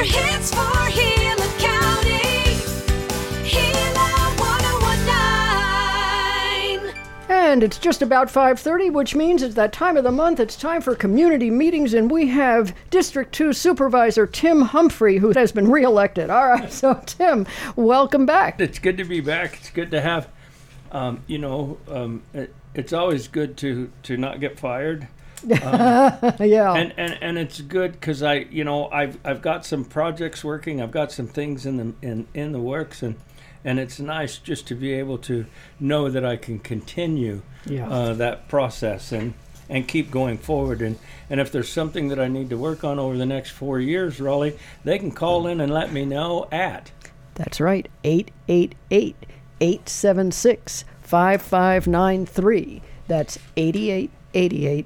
your hits for Gila County. Gila 1019. And it's just about 5:30, which means it's that time of the month. It's time for community meetings, and we have District 2 Supervisor Tim Humphrey, who has been reelected. All right, so Tim, welcome back. It's good to be back. It's good to have, it's always good to not get fired. Yeah. And it's good because I've got some projects working. I've got some things in the works, and it's nice just to be able to know that I can continue that process and keep going forward. And if there's something that I need to work on over the next 4 years, Raleigh, they can call in and let me know at. That's right, 888-876-5593. That's 8888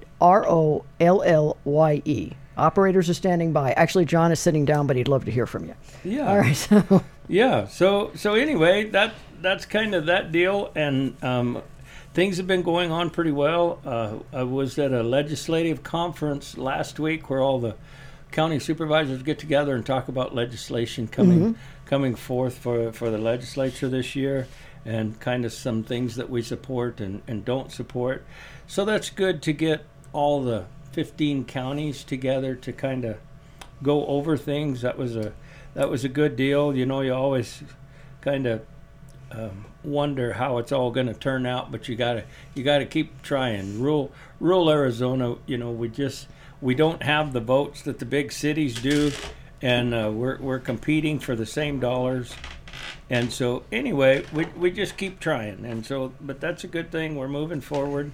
ROLLYE. Operators are standing by. Actually, John is sitting down, but he'd love to hear from you. Yeah. All right. So. Yeah. So anyway, that's kind of that deal, and things have been going on pretty well. I was at a legislative conference last week where all the county supervisors get together and talk about legislation coming forth for the legislature this year, and kind of some things that we support and don't support. So that's good to get all the 15 counties together to kind of go over things. That was a good deal. You know, you always kind of wonder how it's all going to turn out, but you gotta keep trying. Rural Arizona, you know, we don't have the votes that the big cities do, and we're competing for the same dollars. And so anyway, we just keep trying, and so, but that's a good thing. We're moving forward.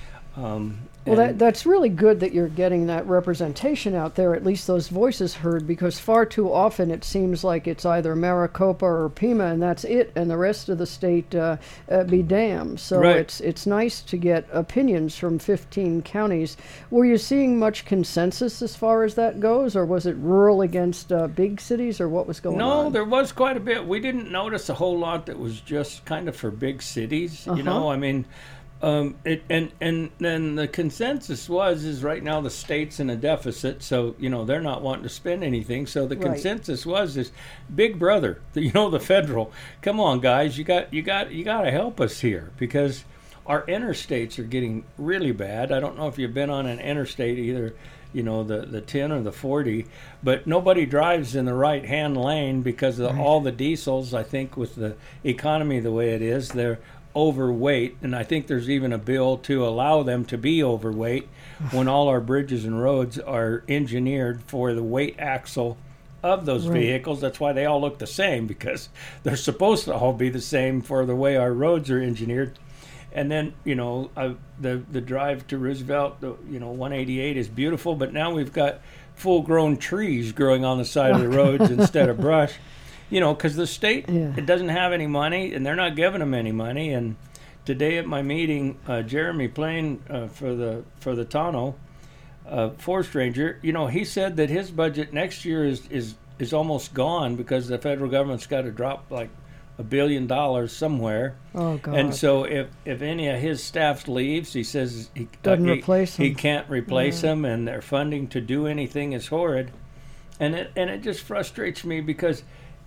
Well, that's really good that you're getting that representation out there, at least those voices heard, because far too often it seems like it's either Maricopa or Pima, and that's it, and the rest of the state be damned. So right. It's nice to get opinions from 15 counties. Were you seeing much consensus as far as that goes, or was it rural against big cities, or what was going on? No, there was quite a bit. We didn't notice a whole lot that was just kind of for big cities. You know, I mean... and then the consensus is right now the state's in a deficit, so you know they're not wanting to spend anything. So the consensus is Big Brother, the federal. Come on, guys, you got to help us here, because our interstates are getting really bad. I don't know if you've been on an interstate either, the 10 or the 40, but nobody drives in the right-hand lane because of all the diesels. I think with the economy the way it is, they're overweight, and I think there's even a bill to allow them to be overweight when all our bridges and roads are engineered for the weight axle of those vehicles. That's why they all look the same, because they're supposed to all be the same for the way our roads are engineered. And then the drive to Roosevelt, 188 is beautiful, but now we've got full-grown trees growing on the side of the roads instead of brush. Because the state it doesn't have any money, and they're not giving them any money. And today at my meeting, Jeremy Plain for the Tonto forest ranger, he said that his budget next year is almost gone because the federal government's got to drop like $1 billion somewhere. Oh God! And so if any of his staff leaves, he says he can't replace them, and their funding to do anything is horrid. And it just frustrates me because.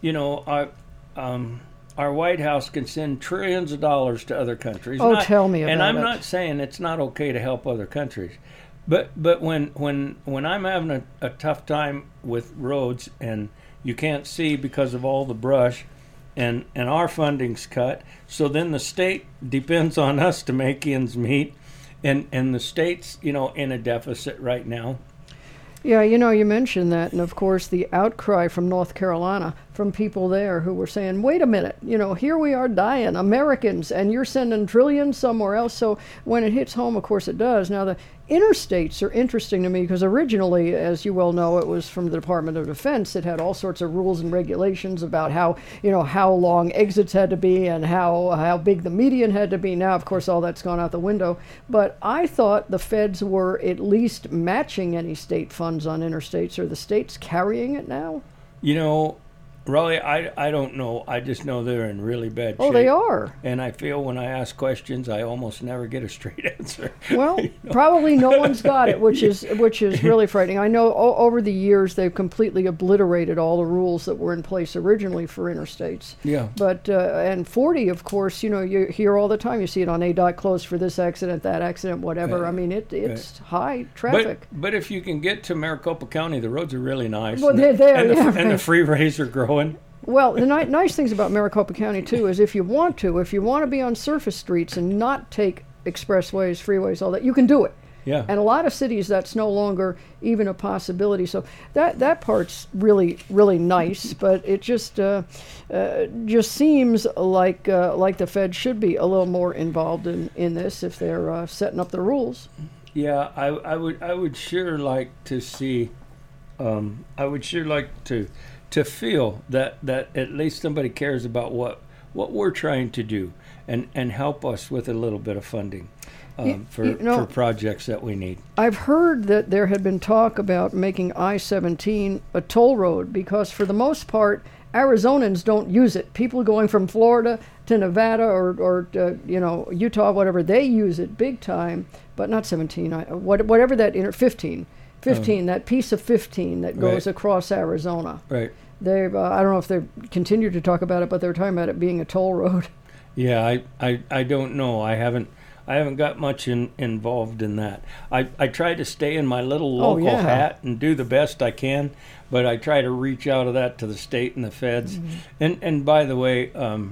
Our White House can send trillions of dollars to other countries. Tell me about it. And I'm not saying it's not okay to help other countries, but when I'm having a tough time with roads and you can't see because of all the brush, and our funding's cut, so then the state depends on us to make ends meet, and the state's in a deficit right now. Yeah, you mentioned that, and of course the outcry from North Carolina, from people there who were saying, wait a minute, here we are dying, Americans, and you're sending trillions somewhere else. So when it hits home, of course it does. Now the interstates are interesting to me because originally, as you well know, it was from the Department of Defense. It had all sorts of rules and regulations about how long exits had to be and how big the median had to be. Now, of course, all that's gone out the window. But I thought the feds were at least matching any state funds on interstates. Are the states carrying it now? Really, I don't know. I just know they're in really bad shape. Oh, they are. And I feel when I ask questions, I almost never get a straight answer. Well, probably no one's got it, which is really frightening. I know over the years they've completely obliterated all the rules that were in place originally for interstates. Yeah. But and 40, of course, you hear all the time. You see it on ADOT closed for this accident, that accident, whatever. Right. I mean, it's high traffic. But if you can get to Maricopa County, the roads are really nice. Well, and they're there, and the, yeah, and the right. freeways are growing. Well, the nice things about Maricopa County too is if you want to be on surface streets and not take expressways, freeways, all that, you can do it. Yeah. And a lot of cities, that's no longer even a possibility. So that part's really, really nice. But it just seems like the Fed should be a little more involved in this if they're setting up the rules. Yeah, I would sure like to see. I would sure like to feel that at least somebody cares about what we're trying to do and help us with a little bit of funding for projects that we need. I've heard that there had been talk about making I-17 a toll road because for the most part, Arizonans don't use it. People going from Florida to Nevada or Utah, whatever, they use it big time, but not 17. Whatever that 15, that piece of 15 that goes Right. across Arizona. Right. They've I don't know if they've continued to talk about it, but they're talking about it being a toll road. Yeah, I don't know. I haven't got much involved in that. I try to stay in my little local hat and do the best I can, but I try to reach out of that to the state and the feds. Mm-hmm. And by the way,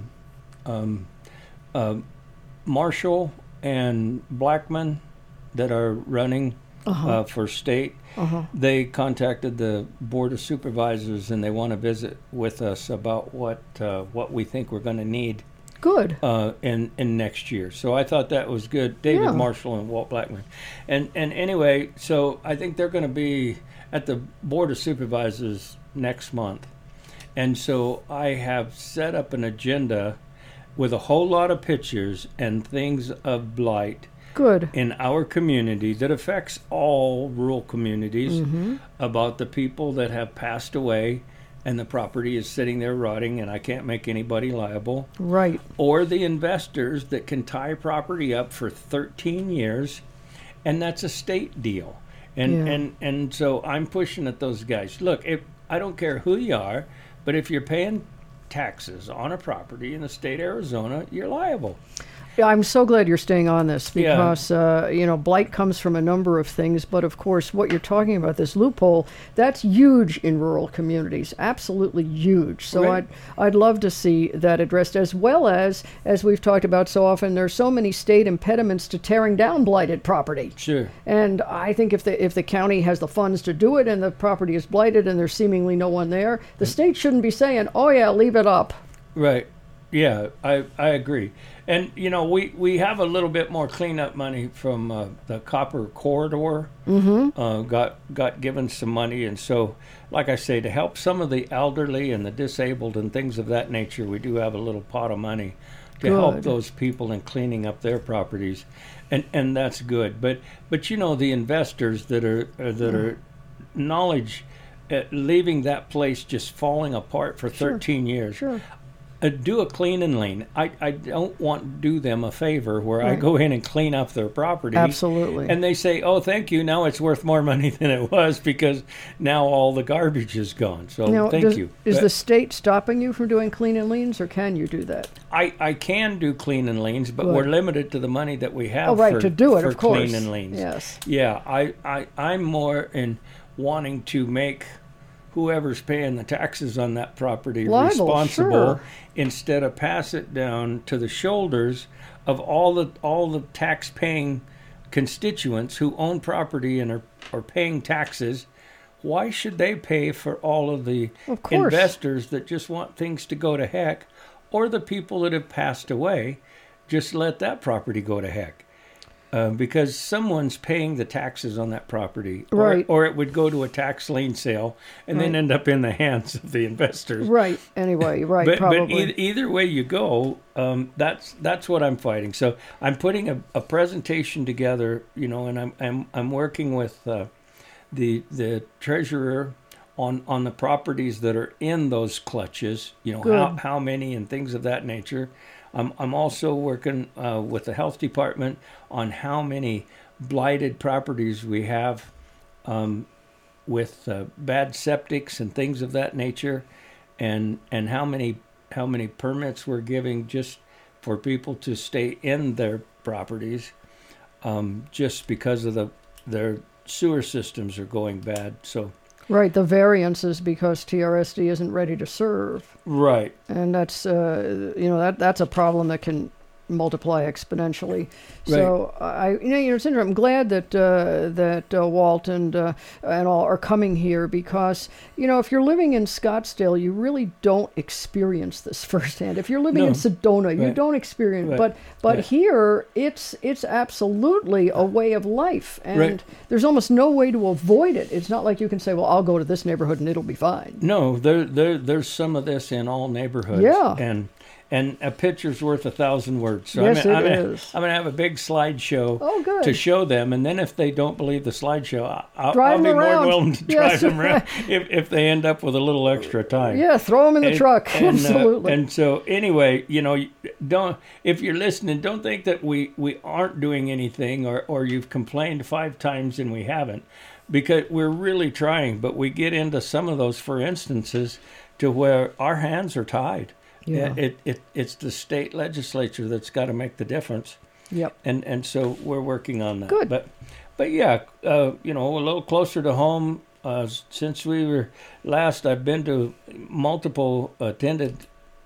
Marshall and Blackman that are running for state, they contacted the Board of Supervisors and they want to visit with us about what we think we're going to need. Good. In next year. So I thought that was good. David Marshall and Walt Blackman. And anyway, so I think they're going to be at the Board of Supervisors next month. And so I have set up an agenda with a whole lot of pictures and things of blight. Good. In our community that affects all rural communities, about the people that have passed away and the property is sitting there rotting and I can't make anybody liable. Right. Or the investors that can tie property up for 13 years and that's a state deal. And so I'm pushing at those guys. Look, I don't care who you are, but if you're paying taxes on a property in the state of Arizona, you're liable. Yeah, I'm so glad you're staying on this because, blight comes from a number of things. But, of course, what you're talking about, this loophole, that's huge in rural communities, absolutely huge. So Right. I'd love to see that addressed, as well as we've talked about so often, there's so many state impediments to tearing down blighted property. Sure. And I think if the county has the funds to do it and the property is blighted and there's seemingly no one there, the state shouldn't be saying, oh, yeah, leave it up. Right. Yeah, I agree. And, we have a little bit more cleanup money from the Copper Corridor. Got given some money. And so, like I say, to help some of the elderly and the disabled and things of that nature, we do have a little pot of money to help Good. those people in cleaning up their properties. And that's good. But the investors that are knowledge, leaving that place just falling apart for 13 years. Sure. Do a clean and lean. I don't want to do them a favor where I Right. go in and clean up their property. Absolutely. And they say, oh, thank you. Now it's worth more money than it was because now all the garbage is gone. So Now, thank you. Is But the state stopping you from doing clean and leans, or can you do that? I can do clean and leans, but Good. we're limited to the money that we have Oh, right, for, to do it, for of course. clean and leans. Yes. Yeah, I'm more in wanting to make whoever's paying the taxes on that property Liable, responsible sure. instead of pass it down to the shoulders of all the tax-paying constituents who own property and are paying taxes. Why should they pay for all of the Of course. investors that just want things to go to heck, or the people that have passed away? Just let that property go to heck. Because someone's paying the taxes on that property, Right. or it would go to a tax lien sale and then Right. end up in the hands of the investors. Right. Anyway, right. But Probably. either way you go, that's what I'm fighting. So I'm putting a presentation together, and I'm working with the treasurer on the properties that are in those clutches, you know, Good. how many and things of that nature. I'm also working with the health department on how many blighted properties we have with bad septics and things of that nature, and how many permits we're giving just for people to stay in their properties, just because of their sewer systems are going bad. So Right, the variance is because TRSD isn't ready to serve, right, and that's that's a problem that can multiply exponentially. So it's interesting. I'm glad that Walt and all are coming here, because if you're living in Scottsdale, you really don't experience this firsthand. If you're living in Sedona, you Right. don't experience. Right. But Yeah. here, it's absolutely a way of life, and Right. there's almost no way to avoid it. It's not like you can say, "Well, I'll go to this neighborhood and it'll be fine." No, there's some of this in all neighborhoods. Yeah. And a picture's worth 1,000 words. So Yes, I'm it gonna, is. I'm gonna have a big slideshow Oh, good. to show them, and then if they don't believe the slideshow, I'll Drive be them more around. than willing to Yes. drive them around if they end up with a little extra time. Yeah, throw them in the truck. Absolutely. And so anyway, don't, if you're listening, don't think that we aren't doing anything, or you've complained 5 times and we haven't, because we're really trying. But we get into some of those, for instances, to where our hands are tied. Yeah. It's the state legislature that's got to make the difference, Yep. and so we're working on that. Good. But yeah, a little closer to home. Since we were last, I've been to attended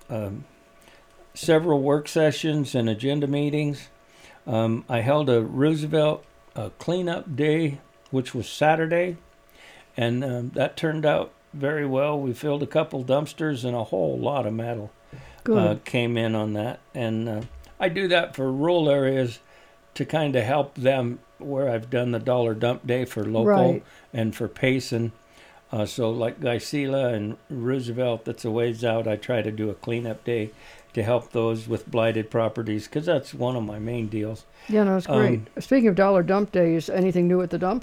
several work sessions and agenda meetings. I held a Roosevelt cleanup day, which was Saturday, and that turned out very well. We filled a couple dumpsters, and a whole lot of metal Good. came in on that. And I do that for rural areas to kind of help them, where I've done the dollar dump day for local Right. and for Payson. So like Geisela and Roosevelt, that's a ways out, I try to do a cleanup day to help those with blighted properties, because that's one of my main deals. Yeah, no, it's great. Speaking of dollar dump days, anything new at the dump?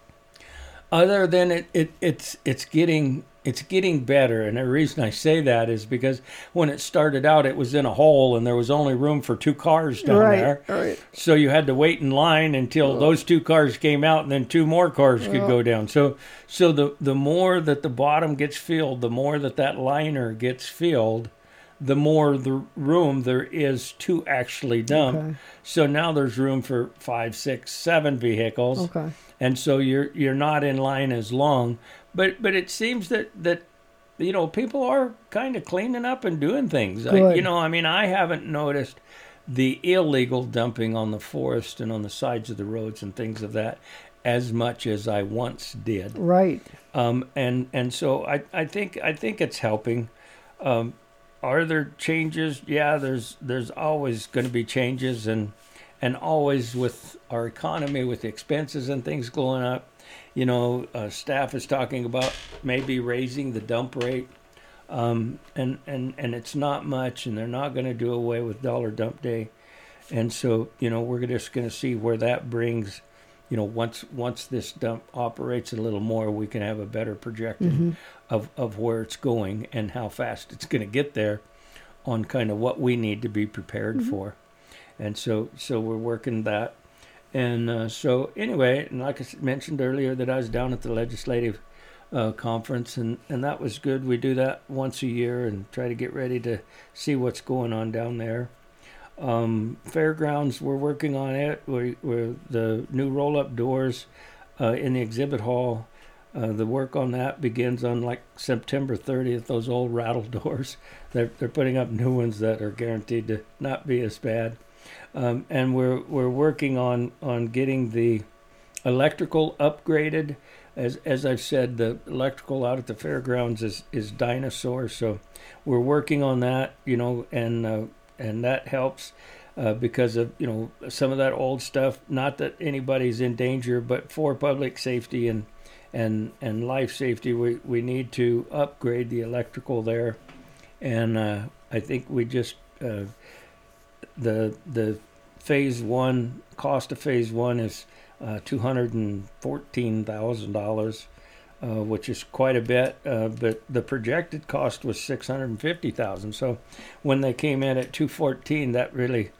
Other than it's getting better, and the reason I say that is because when it started out, it was in a hole, and there was only room for 2 cars down there. Right. So you had to wait in line until those 2 cars came out, and then 2 more cars could go down. So the more that the bottom gets filled, the more that liner gets filled, the more the room there is to actually dump. Okay. So now there's room for 5, 6, 7 vehicles. Okay. And so you're not in line as long, but it seems that people are kind of cleaning up and doing things. Good. I haven't noticed the illegal dumping on the forest and on the sides of the roads and things of that as much as I once did. Right. And so I think it's helping. Are there changes? Yeah, there's always going to be changes, and always with our economy, with the expenses and things going up, staff is talking about maybe raising the dump rate, and it's not much, and they're not going to do away with dollar dump day, and so we're just going to see where that brings. Once this dump operates a little more, we can have a better projection of where it's going and how fast it's going to get there, on kind of what we need to be prepared for. And so we're working that. And so anyway, and like I mentioned earlier, that I was down at the legislative conference, and that was good. We do that once a year and try to get ready to see what's going on down there. Fairgrounds, we're working on it. We're the new roll-up doors in the exhibit hall. The work on that begins on like September 30th. Those old rattle doors, they're putting up new ones that are guaranteed to not be as bad. And we're working on getting the electrical upgraded. As I've said, the electrical out at the fairgrounds is dinosaur. So we're working on that, and that helps because of some of that old stuff. Not that anybody's in danger, but for public safety and life safety, we need to upgrade the electrical there. And I think we just the phase 1 cost of phase 1 is $214,000. which is quite a bit. But the projected cost was $650,000. So when they came in at 214, that really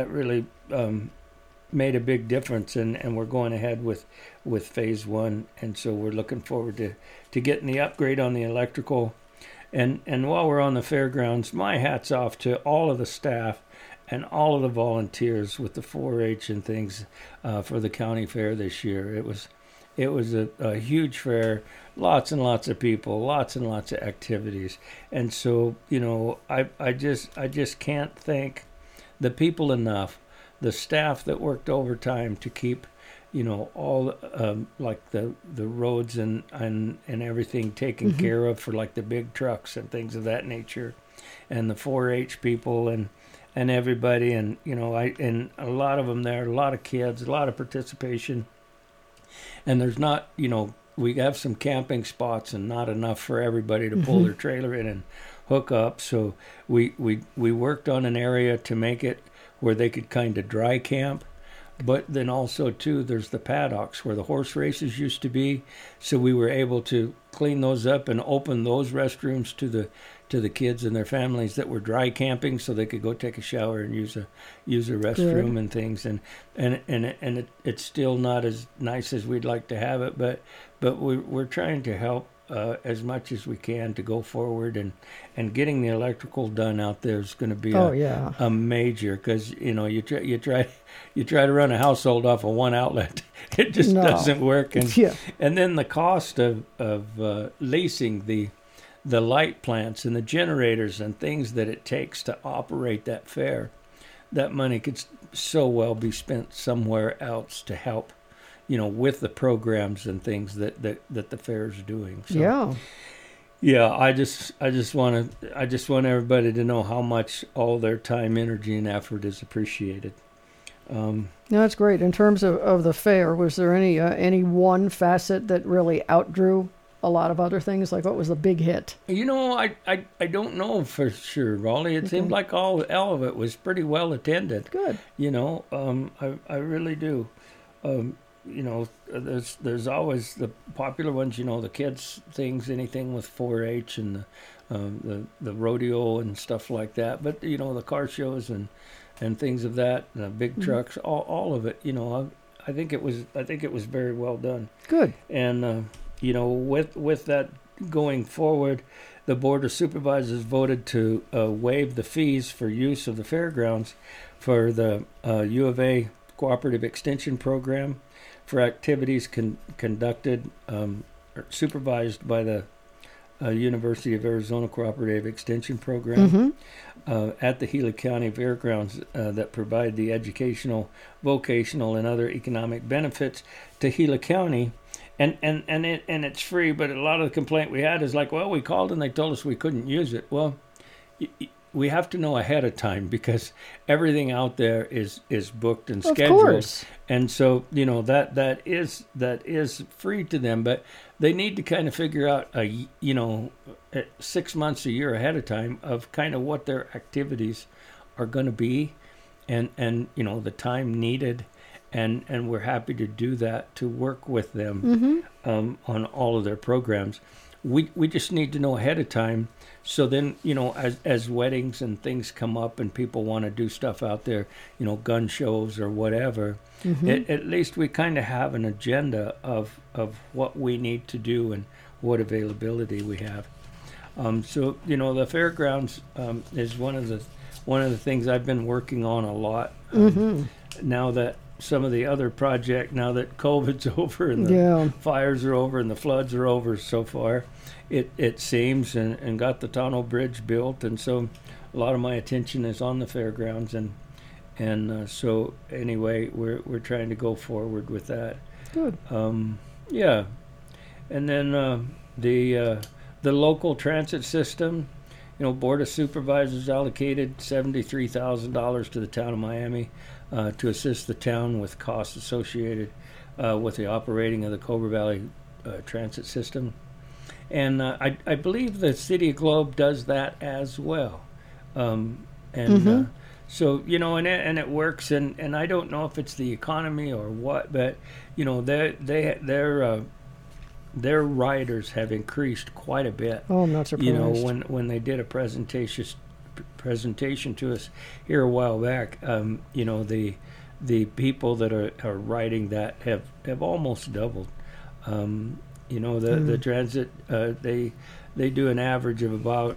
made a big difference, and we're going ahead with phase one, and so we're looking forward to getting the upgrade on the electrical. And while we're on the fairgrounds, my hat's off to all of the staff and all of the volunteers with the 4-H and things for the county fair this year. It was a huge fair, lots and lots of people, lots and lots of activities, and so I just can't thank the people enough, the staff that worked overtime to keep all like the roads and everything taken care of for like the big trucks and things of that nature, and the 4-H people and everybody, and and a lot of them there, a lot of kids, a lot of participation, and there's not we have some camping spots and not enough for everybody to pull their trailer in and hook up, so we worked on an area to make it where they could kind of dry camp. But then also, too, there's the paddocks where the horse races used to be. So we were able to clean those up and open those restrooms to the kids and their families that were dry camping, so they could go take a shower and use a restroom and things. And it's still not as nice as we'd like to have it, but we're trying to help as much as we can to go forward, and getting the electrical done out there is going to be a major, because you try to run a household off of one outlet, it just doesn't work, and then the cost of leasing the light plants and the generators and things that it takes to operate that fair, that money could so well be spent somewhere else to help with the programs and things that the fair is doing. So, I just want everybody to know how much all their time, energy, and effort is appreciated. That's great. In terms of the fair, was there any one facet that really outdrew a lot of other things? Like, what was the big hit? I don't know for sure, Raleigh. It seemed like all of it was pretty well attended. Good. I really do. There's always the popular ones, the kids things, anything with 4-H and the rodeo and stuff like that. But the car shows and things of that, the big trucks, all of it. I think it was very well done. Good. And with that going forward, the Board of Supervisors voted to waive the fees for use of the fairgrounds for the U of A Cooperative Extension Program, for activities conducted supervised by the University of Arizona Cooperative Extension Program at the Gila County Fairgrounds that provide the educational, vocational, and other economic benefits to Gila County. And it's free, but a lot of the complaint we had is like, well, we called and they told us we couldn't use it. Well, we have to know ahead of time, because everything out there is booked and scheduled. Of course. And so, that is free to them, but they need to kind of figure out 6 months, a year ahead of time of kind of what their activities are going to be, and the time needed, and we're happy to do that, to work with them on all of their programs. We just need to know ahead of time. So then, as weddings and things come up and people want to do stuff out there, gun shows or whatever, at least we kind of have an agenda of what we need to do and what availability we have. So, the fairgrounds is one of the things I've been working on a lot. Now that some of the other project, now that COVID's over and the fires are over and the floods are over so far, it seems, and got the Tonto Bridge built, and so a lot of my attention is on the fairgrounds, and so anyway, we're trying to go forward with that. Good. And then the local transit system, Board of Supervisors allocated $73,000 to the town of Miami to assist the town with costs associated with the operating of the Cobra Valley transit system. And I believe the City of Globe does that as well. So, and it works, and I don't know if it's the economy or what, but, they're their riders have increased quite a bit. Oh, I'm not surprised. You know, when they did a presentation to us here a while back, you know, the people that are riding that have almost doubled. You know, the transit, they do an average of about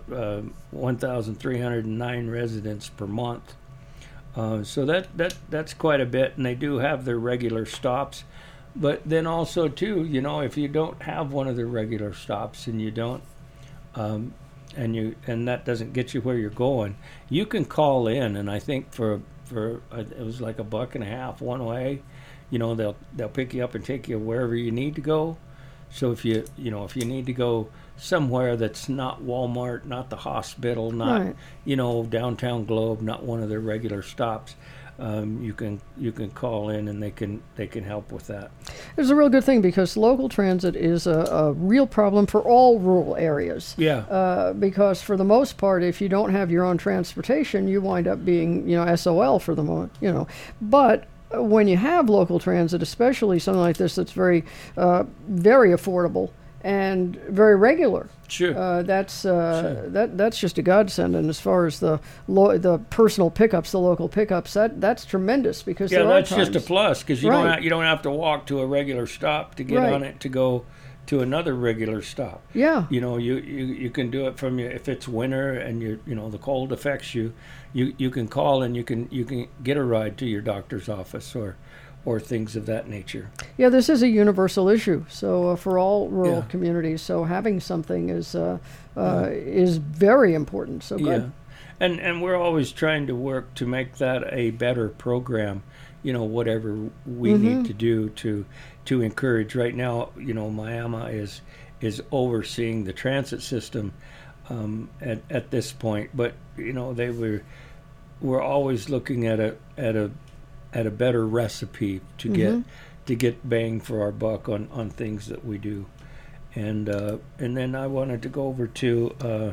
1,309 residents per month. So that's quite a bit, and they do have their regular stops. But then also too, you know, if you don't have one of their regular stops and you don't, and that doesn't get you where you're going, you can call in, and I think for it was like $1.50 one way. You know, they'll pick you up and take you wherever you need to go. So if you need to go somewhere that's not Walmart, not the hospital, not Right. you know, downtown Globe, not one of their regular stops, you can call in and they can help with that. It's a real good thing because local transit is a real problem for all rural areas. Yeah. Because for the most part, if you don't have your own transportation, you wind up being, you know, SOL for the moment, you know. But when you have local transit, especially something like this that's very, very affordable and very regular, Sure. that's just a godsend. And as far as the personal pickups, the local pickups, that's tremendous because Yeah, there that's are just a times- plus because you Right. don't have to walk to a regular stop to get Right. on it to go to another regular stop. Yeah. You know, you can do it from if it's winter and you know the cold affects you, you can call and you can get a ride to your doctor's office or things of that nature. Yeah, this is a universal issue. So for all rural Yeah. communities, so having something is very important. So good. Yeah, and we're always trying to work to make that a better program. You know, whatever we need to do to encourage. Right now, you know, Miami is overseeing the transit system at this point, but you know we're always looking at a better recipe to get bang for our buck on things that we do, and then I wanted to go over to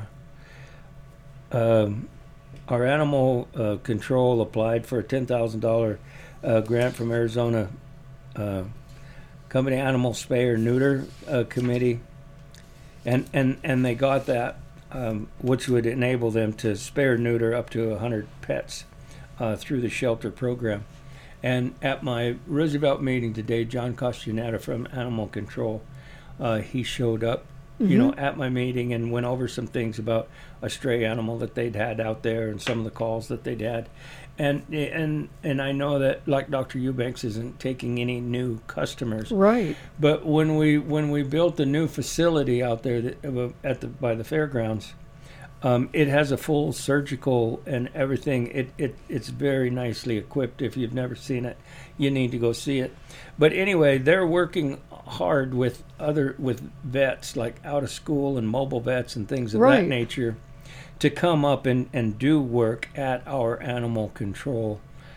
our animal control applied for a $10,000 grant from Arizona Company Animal Spay or Neuter Committee, and they got that, which would enable them to spay or neuter up to 100 pets through the shelter program. And at my Roosevelt meeting today, John Costanetta from Animal Control, he showed up, you know, at my meeting and went over some things about a stray animal that they'd had out there and some of the calls that they'd had. And I know that, like Dr. Eubanks isn't taking any new customers, Right. but when we built the new facility out there by the fairgrounds, it has a full surgical and everything. It's very nicely equipped. If you've never seen it, you need to go see it. But anyway, they're working hard with vets like out of school and mobile vets and things of Right. that nature to come up and do work at our animal control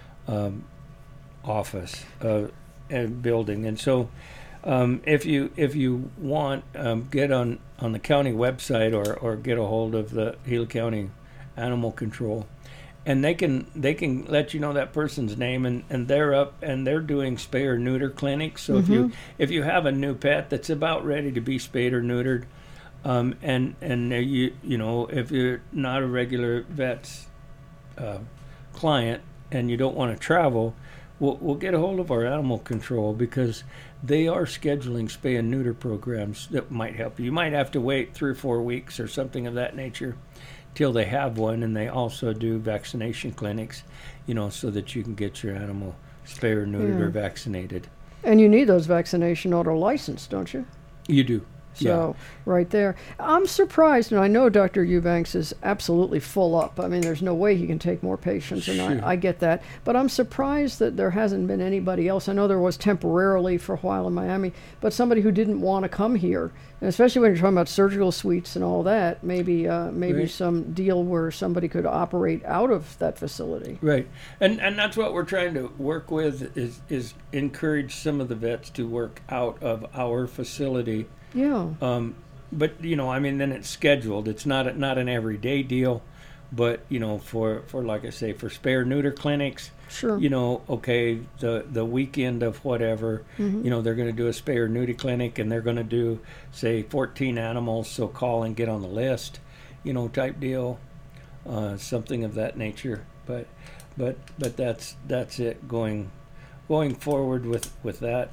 office and building. And so if you want, get on the county website or get a hold of the Gila County Animal Control, and they can let you know that person's name, and they're up and they're doing spay or neuter clinics. So if you have a new pet that's about ready to be spayed or neutered, and you know, if you're not a regular vet's client and you don't want to travel, we'll get a hold of our animal control because they are scheduling spay and neuter programs that might help you. You might have to wait 3 or 4 weeks or something of that nature till they have one, and they also do vaccination clinics, you know, so that you can get your animal spay or neutered or vaccinated. And you need those vaccination order license, don't you? You do. So right there, I'm surprised, and I know Dr. Eubanks is absolutely full up. I mean, there's no way he can take more patients, and Sure. I get that. But I'm surprised that there hasn't been anybody else. I know there was temporarily for a while in Miami, but somebody who didn't want to come here, and especially when you're talking about surgical suites and all that, maybe Right. some deal where somebody could operate out of that facility. Right, and that's what we're trying to work with is encourage some of the vets to work out of our facility. Yeah. But you know, I mean, then it's scheduled. It's not an everyday deal. But for like I say, for spare neuter clinics, Sure. Okay, the weekend of whatever, they're going to do a spare neuter clinic, and they're going to do, say, 14 animals, so call and get on the list, type deal, something of that nature. But that's it going forward with that.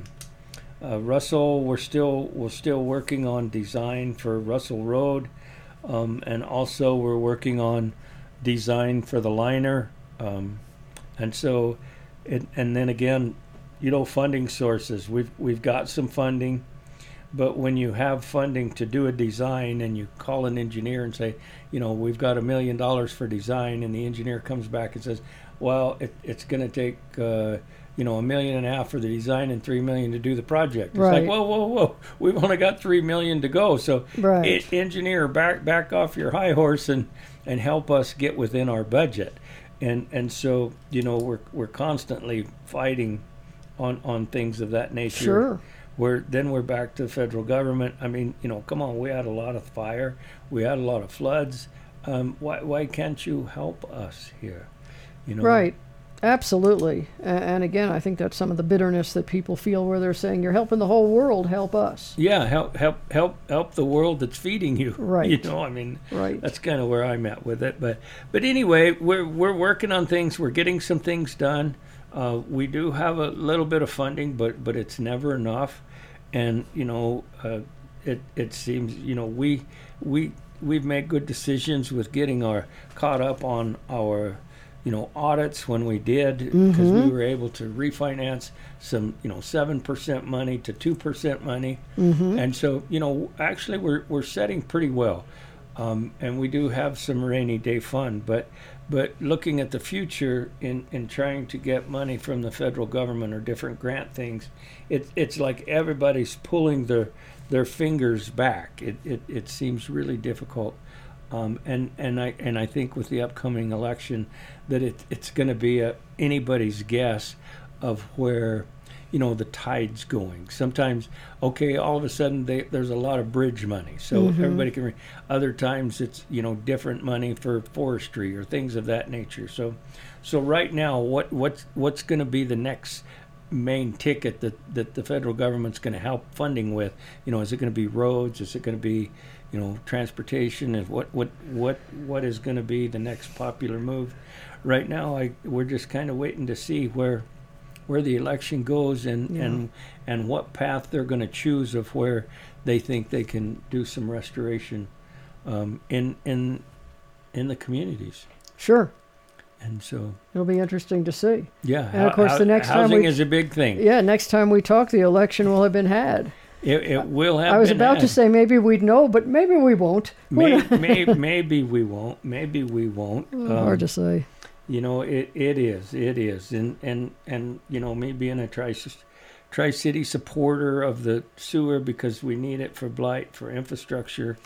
Russell, we're still working on design for Russell Road, and also we're working on design for the liner. And so, and then again, funding sources. We've got some funding, but when you have funding to do a design and you call an engineer and say, we've got $1 million for design, and the engineer comes back and says, well, it's going to take $1.5 million for the design and $3 million to do the project. It's Right. like, whoa, we've only got $3 million to go. So, Right. engineer, back off your high horse and help us get within our budget. And so we're constantly fighting on things of that nature. Sure. We're back to the federal government. I mean, come on, we had a lot of fire, we had a lot of floods. Why can't you help us here? Right. Absolutely. And again, I think that's some of the bitterness that people feel, where they're saying, you're helping the whole world, help us. Yeah, help the world that's feeding you. Right. Right. That's kind of where I'm at with it. But anyway, we're working on things. We're getting some things done. We do have a little bit of funding, but it's never enough. And it seems we've made good decisions with getting caught up on our audits when we did, because we were able to refinance some 7% money to 2% money, and so actually we're setting pretty well, and we do have some rainy day fund, but looking at the future in trying to get money from the federal government or different grant things, it's like everybody's pulling their fingers back. It seems really difficult. And I think with the upcoming election that it's going to be anybody's guess of where the tide's going. Sometimes, okay, all of a sudden there's a lot of bridge money, so everybody can. Other times it's different money for forestry or things of that nature. So right now, what's going to be the next main ticket that the federal government's going to help funding with? Is it going to be roads? Is it going to be transportation? And what is going to be the next popular move? Right now, we're just kind of waiting to see where the election goes and what path they're going to choose of where they think they can do some restoration in the communities. Sure. And so It'll be interesting to see. yeah, And of course, the next time housing is a big thing. Yeah, next time we talk, the election will have been had. It will have. I was been about to had. say maybe we'd know, but maybe we won't. Maybe we won't. Maybe we won't. Hard to say. It is, and me being a Tri-City supporter of the sewer because we need it for blight, for infrastructure.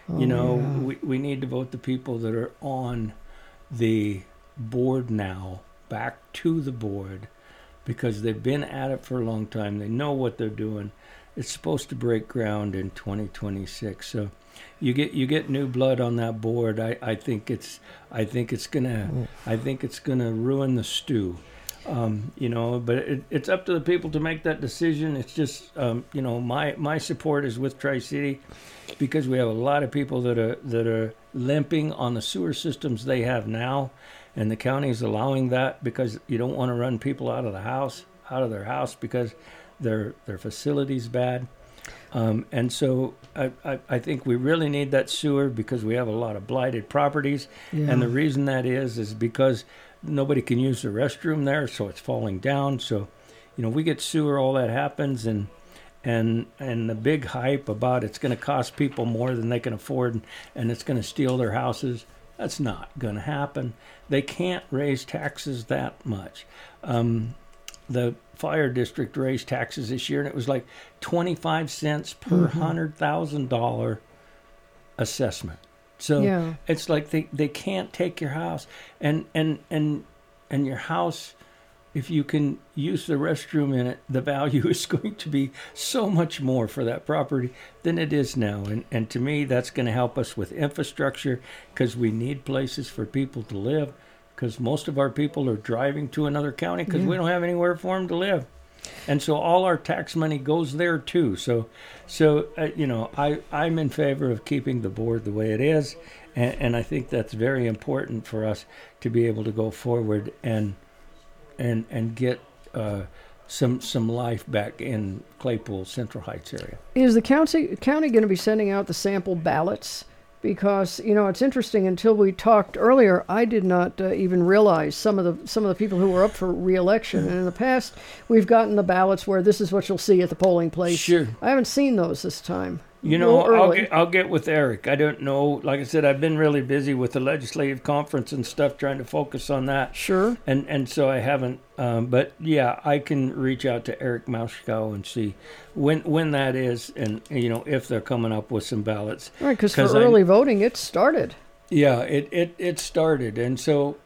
We need to vote the people that are on the board now back to the board, because they've been at it for a long time. They know what they're doing. It's supposed to break ground in 2026. So you get new blood on that board. I think it's gonna ruin the stew. But it's up to the people to make that decision. It's just my support is with Tri-City, because we have a lot of people that are limping on the sewer systems they have now, and the county is allowing that because you don't want to run people out of their house because their facility's bad. And so I think we really need that sewer because we have a lot of blighted properties. Yeah. And the reason that is because nobody can use the restroom there, so it's falling down. So, we get sewer, all that happens, and the big hype about it's going to cost people more than they can afford, and it's going to steal their houses. That's not going to happen. They can't raise taxes that much. The fire district raised taxes this year, and it was like 25 cents per $100,000 assessment. So it's like they can't take your house, and your house if you can use the restroom in it, the value is going to be so much more for that property than it is now. And to me, that's going to help us with infrastructure, because we need places for people to live, because most of our people are driving to another county because we don't have anywhere for them to live. And so all our tax money goes there too. So I'm in favor of keeping the board the way it is. And I think that's very important for us to be able to go forward and get some life back in Claypool, Central Heights area. Is the county going to be sending out the sample ballots? Because it's interesting. Until we talked earlier, I did not even realize some of the people who were up for re-election. And in the past, we've gotten the ballots where this is what you'll see at the polling place. Sure. I haven't seen those this time. I'll get with Eric. I don't know. Like I said, I've been really busy with the legislative conference and stuff, trying to focus on that. Sure. And so I haven't. But yeah, I can reach out to Eric Mauschkow and see when that is, and if they're coming up with some ballots. Right, because for early voting, it started. Yeah, it started, and so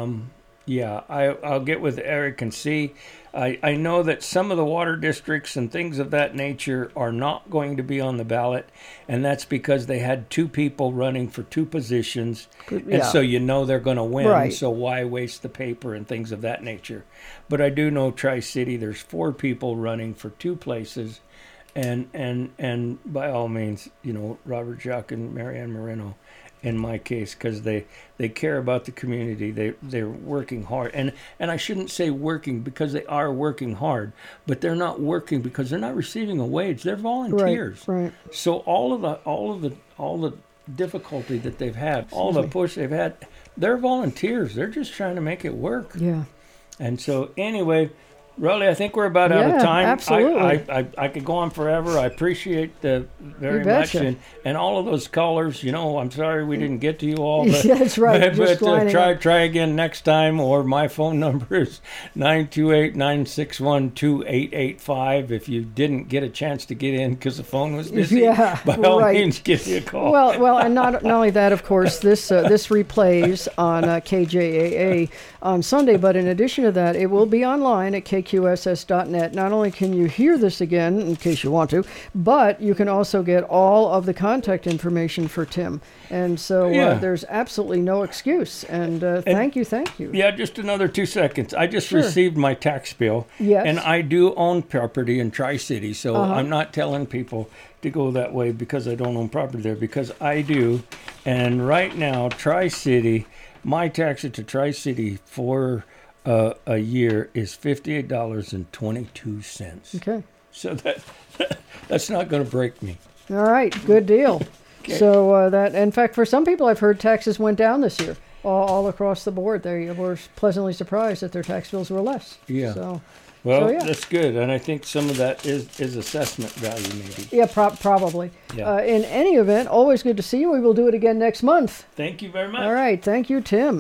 I'll get with Eric and see. I know that some of the water districts and things of that nature are not going to be on the ballot, and that's because they had two people running for two positions, and so they're going to win, right. So why waste the paper and things of that nature. But I do know Tri-City, there's 4 people running for 2 places, and by all means, Robert Jacques and Marianne Moreno, in my case, because they care about the community. They're working hard, and I shouldn't say working, because they are working hard, but they're not working because they're not receiving a wage. They're volunteers. Right. So all of the difficulty that they've had, all the push they've had, they're volunteers. They're just trying to make it work. Yeah. And so anyway, Rolly, I think we're about out of time. Absolutely. I could go on forever. I appreciate very much. And all of those callers, I'm sorry we didn't get to you all. But, that's right. But try again next time, or my phone number is 928-961-2885. If you didn't get a chance to get in because the phone was busy, by all means, give me a call. Well, and not only that, of course, this replays on KJAA on Sunday, but in addition to that, it will be online at KQSS.net. Not only can you hear this again, in case you want to, but you can also get all of the contact information for Tim. And so there's absolutely no excuse. And thank you. Yeah, just another 2 seconds. I just received my tax bill. Yes. And I do own property in Tri-City, so I'm not telling people to go that way because I don't own property there, because I do. And right now, Tri-City, my taxes to Tri-City for a year is $58.22. Okay. So that's not going to break me. All right. Good deal. Okay. So in fact, for some people, I've heard taxes went down this year, all across the board. They were pleasantly surprised that their tax bills were less. Yeah. So. Well, that's good, and I think some of that is assessment value, maybe. Yeah, probably. Yeah. In any event, always good to see you. We will do it again next month. Thank you very much. All right. Thank you, Tim.